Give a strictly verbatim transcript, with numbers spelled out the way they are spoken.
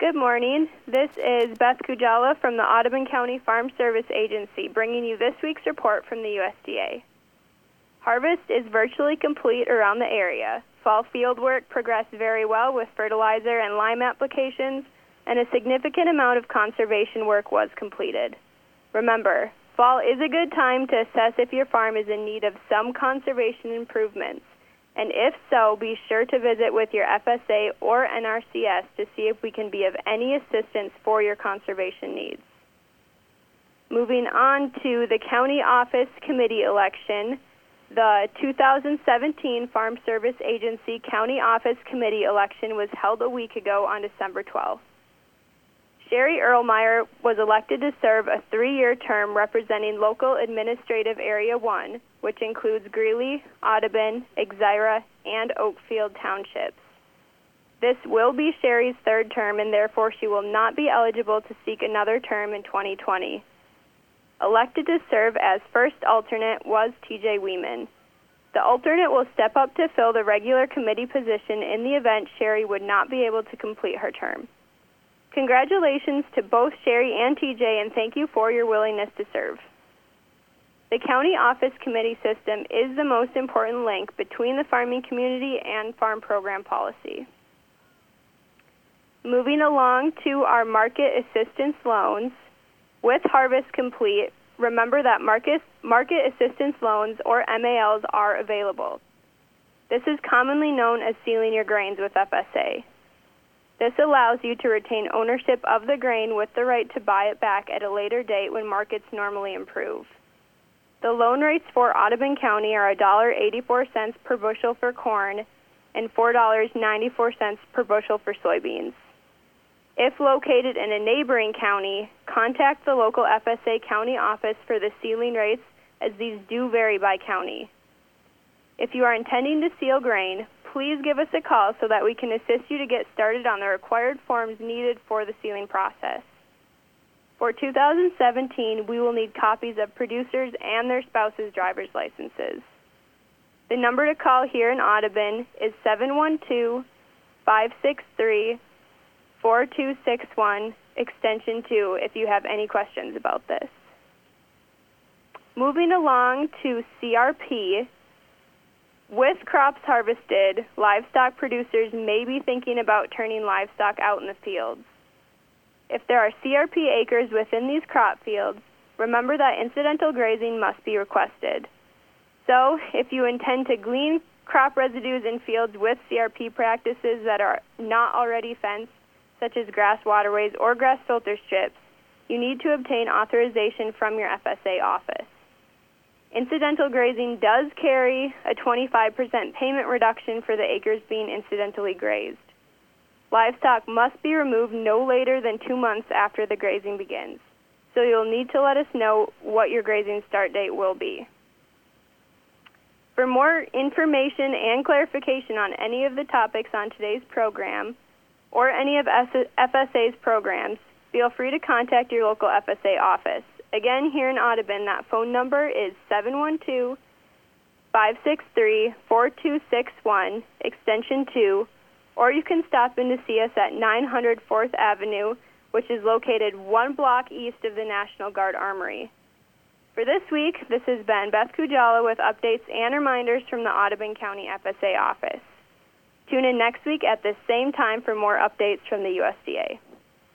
Good morning. This is Beth Kujala from the Audubon County Farm Service Agency bringing you this week's report from the U S D A. Harvest is virtually complete around the area. Fall field work progressed very well with fertilizer and lime applications, and a significant amount of conservation work was completed. Remember, fall is a good time to assess if your farm is in need of some conservation improvements. And if so, be sure to visit with your F S A or N R C S to see if we can be of any assistance for your conservation needs. Moving on to the County Office Committee election, the two thousand seventeen Farm Service Agency County Office Committee election was held a week ago on December twelfth. Sherry Erlmeyer was elected to serve a three-year term representing Local Administrative Area one, which includes Greeley, Audubon, Exira, and Oakfield townships. This will be Sherry's third term, and therefore she will not be eligible to seek another term in twenty twenty. Elected to serve as first alternate was T J Weeman. The alternate will step up to fill the regular committee position in the event Sherry would not be able to complete her term. Congratulations to both Sherry and T J, and thank you for your willingness to serve. The County Office Committee system is the most important link between the farming community and farm program policy. Moving along to our market assistance loans, with harvest complete, remember that market, market assistance loans, or M A Ls, are available. This is commonly known as sealing your grains with F S A. This allows you to retain ownership of the grain with the right to buy it back at a later date when markets normally improve. The loan rates for Audubon County are one dollar and eighty-four cents per bushel for corn and four dollars and ninety-four cents per bushel for soybeans. If located in a neighboring county, contact the local F S A county office for the sealing rates, as these do vary by county. If you are intending to seal grain, please give us a call so that we can assist you to get started on the required forms needed for the sealing process. For two thousand seventeen, we will need copies of producers and their spouses' driver's licenses. The number to call here in Audubon is seven one two, five six three, four two six one, extension two, if you have any questions about this. Moving along to C R P, with crops harvested, livestock producers may be thinking about turning livestock out in the fields. If there are C R P acres within these crop fields, remember that incidental grazing must be requested. So, if you intend to glean crop residues in fields with C R P practices that are not already fenced, such as grass waterways or grass filter strips, you need to obtain authorization from your F S A office. Incidental grazing does carry a twenty-five percent payment reduction for the acres being incidentally grazed. Livestock must be removed no later than two months after the grazing begins, so you'll need to let us know what your grazing start date will be. For more information and clarification on any of the topics on today's program, or any of F S A's programs, feel free to contact your local F S A office. Again, here in Audubon, that phone number is seven one two, five six three, four two six one, extension two, or you can stop in to see us at nine hundred fourth Avenue, which is located one block east of the National Guard Armory. For this week, this has been Beth Kujala with updates and reminders from the Audubon County F S A office. Tune in next week at this same time for more updates from the U S D A.